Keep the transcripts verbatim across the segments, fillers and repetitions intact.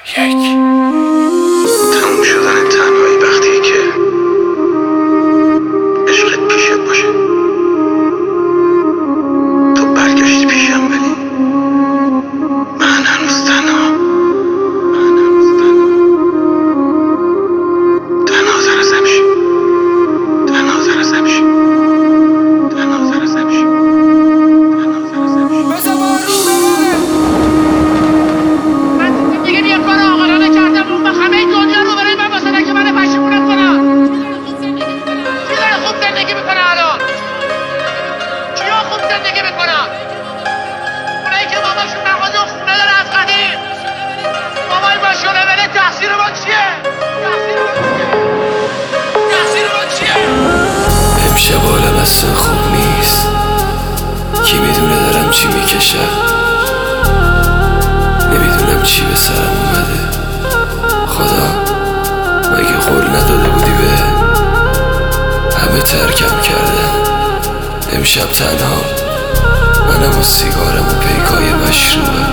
یک تموم شدن تنهایی وقتیه که عشقت پیشت باشه. تو برگشتی پیشم ولی من هنوز تنها من هنوز تنها تنها زرزم شی تنها زرزم شی تنها زرزم شی تنها زرزم شی بزا بارو من دیگه یه کار آقلانه کردم اون با همه دنیا رو برای من واسه که من پشیمونم کنم. کی داره خوب زندگی میکنه الان؟ کیا خوب زندگی میکنن؟ اونایی که ماماشون مغازه و خونه داره از قدیم. مامان با شلوله تقصیر ما چیه؟ تقصیر ما چیه؟ تقصیر ما چیه؟ امشب حالم اصلا خوب نیست. کی میدونه دارم چی میکشم. نمیدونم چی به سرم اومده. خدا مگه قول نداده بودی به همه ترکم کردن. امشب تنها منم و سیگارم و پیکای مشروبم.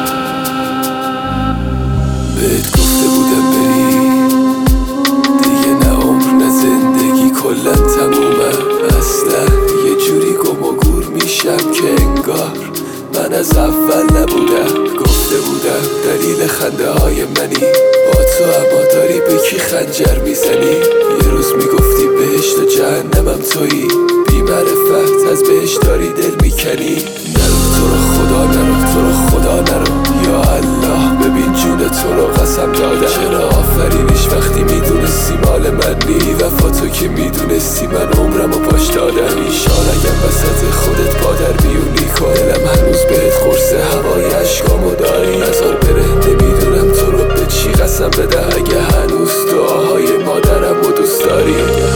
بهت گفته بودم بری دیگه، نه عمر نه زندگی کلن تمومه. اصلا یه جوری گم و گور میشم که انگار من از اول نبودم. گفته بودم دلیل خنده های منی، با تو اما داری به کی خنجر میزنی. یه روز میگفتی بهشت و جهنمم تویی، بی معرفت از بهشت داری دل میکنی. نرو تو رو خدا نرو تو رو خدا نرو، یا الله ببین جون تو رو قسم دادم. چرا آفرینیش وقتی میدونستی مال من نی، وفا تو که میدونستی من عمرم و پاش دادم. این شال اگم وسط خودت پادر بیونی کن، دلم هنوز بهت قرص هوای عشقامو داری. نزار بره نمیدونم تو رو به چی قسم بده، اگه هنوز دعاهای مادرم و دوست داری.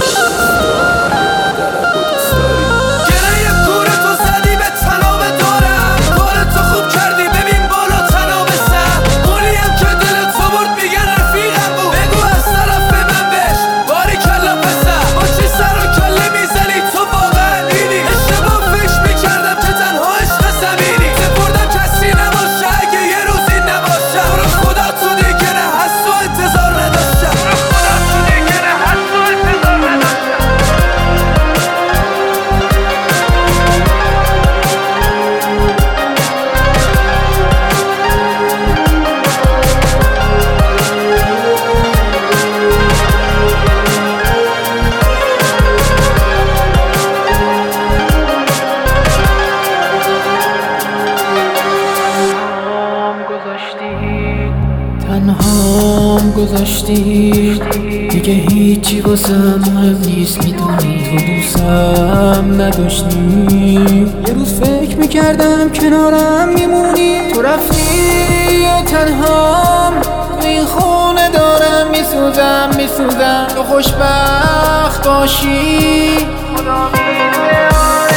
تنهام گذاشتی دیگه هیچی واسم مهم نیست. میدونی تو دوستم نداشتی. یه روز فکر میکردم کنارم میمونی، تو رفتی و تنهام تو این خونه دارم میسوزم میسوزم. تو خوشبخت باشی خدا میدونه.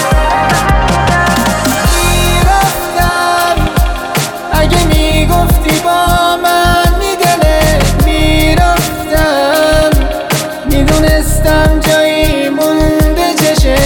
میرفتم اگه میگفتی با من میدونستم جایی مونده چشه.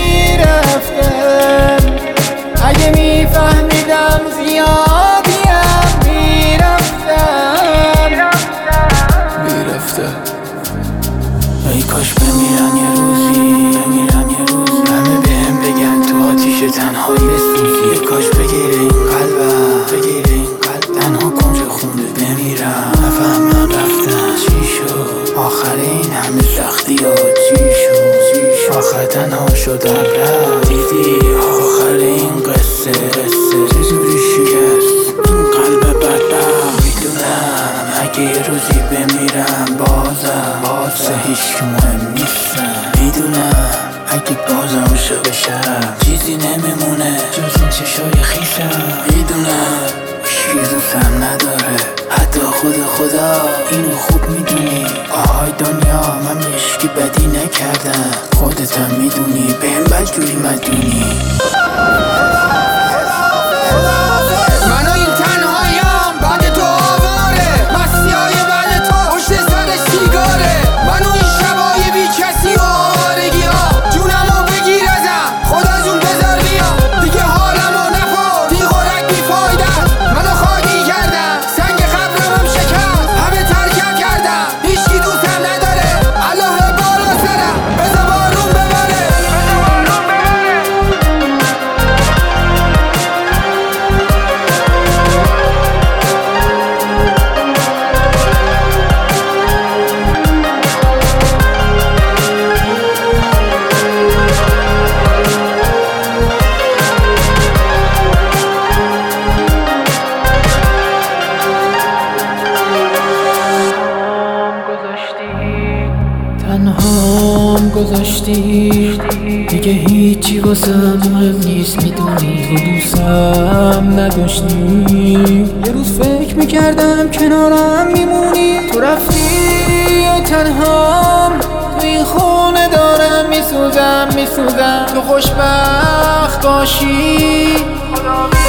میرفتم اگه میفهمیدم زیادیم. میرفتم میرفتم ای کاش بمیرم یه روزی، بمیرم یه روز همه بهم بگن تو آتیش تنهایی بسوزی. ای کاش بگیره این قلبم، بگیره این قلب تنها کنج خونه بمیرم. نفهمم رفتم چی شد آخر این همه سختی ها، چی شد آخر تنها شدم رفت. دیدی آخر این قصه قصه چجوری شکست این قلب بدبخت. میدونم اگه یه روزی بمیرم بازم بازم هیچ که مهم نیستم. میدونم اگه بازم شب شب چیزی نمیمونه جز این چشای خیشم. میدونم هیچی دوستم نداره حتی خود خدا، اینو خوب میدونی. آهای دنیا من مشکی بدی نکردم، خودتم میدونی بهم بدجوری مدونی. منو این تنهاییم بعد تو آواره، مستی های بعد تو پشت سر سیگاره. منو این شبای بی کسی و آوارگی ها، جونمو بگیر ازم خدا جون بذار بیا. دیگه حالمو نپا دیگه رک بی فایده، منو خاکی کردم سنگ قبرم هم شکر. نداشتی دیگه هیچی واسم مهم نیست میدونی تو دوستم نداشتی. یه روز فکر میکردم کنارم میمونی تو رفتی و تنهام تو این خونه دارم میسوزم میسوزم تو خوشبخت باشی.